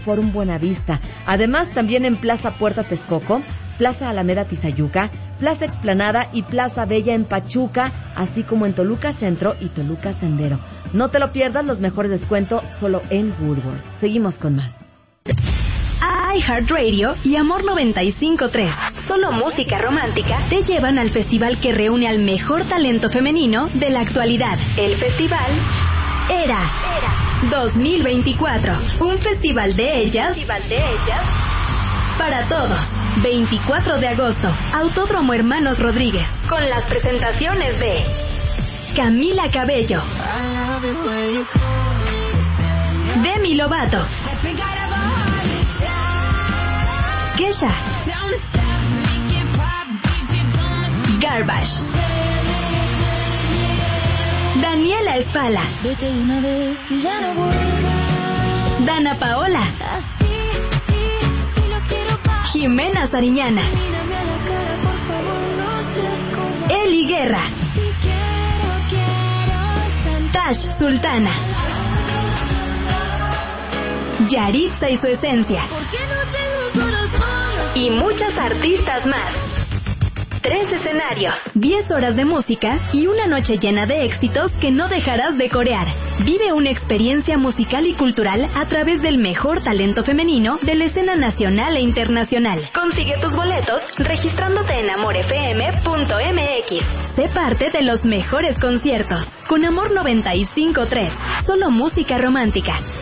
Forum Buenavista. Además, también en Plaza Puerta Texcoco, Plaza Alameda Tizayuca, Plaza Explanada y Plaza Bella en Pachuca, así como en Toluca Centro y Toluca Sendero. No te lo pierdas, los mejores descuentos solo en Woodward. Seguimos con más. iHeartRadio y Amor 95.3, solo música romántica, te llevan al festival que reúne al mejor talento femenino de la actualidad. El festival Era 2024, un festival de ellas para todos. 24 de agosto, Autódromo Hermanos Rodríguez, con las presentaciones de Camila Cabello, Demi Lovato, Kesha, Garbage, Daniela Espala, Dana Paola, Jimena Sariñana, Eli Guerra, Tash Sultana, Yaritza y su esencia, y muchas artistas más. 3 escenarios, 10 horas de música y una noche llena de éxitos que no dejarás de corear. Vive una experiencia musical y cultural a través del mejor talento femenino de la escena nacional e internacional. Consigue tus boletos registrándote en amorfm.mx. Sé parte de los mejores conciertos. Con Amor 95.3, solo música romántica.